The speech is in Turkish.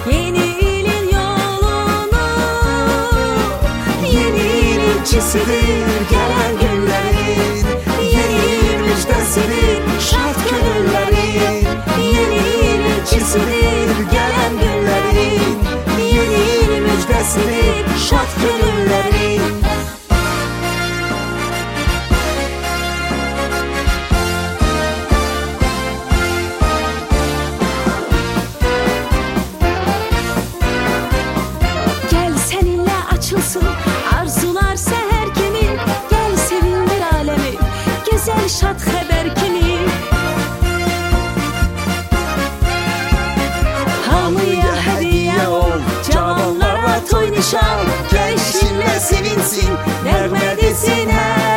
yeni ilin yolunu. Yeni ilçisidir gelen günlerin, yeni müjdesidir şad gönüllerin. Yeni ilçisidir gelen günlerin, yeni müjdesidir şad gönüllerin. Açılsın arzular seher kimi, gel sevindir alemi, güzel şad haber kimi. Hamıya hediye ol, cavanlara toy nişan, gençliğinle sevinsin, nəğmə desin hər